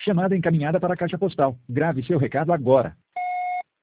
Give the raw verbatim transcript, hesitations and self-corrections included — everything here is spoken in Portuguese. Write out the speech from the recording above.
Chamada encaminhada para a caixa postal. Grave seu recado agora.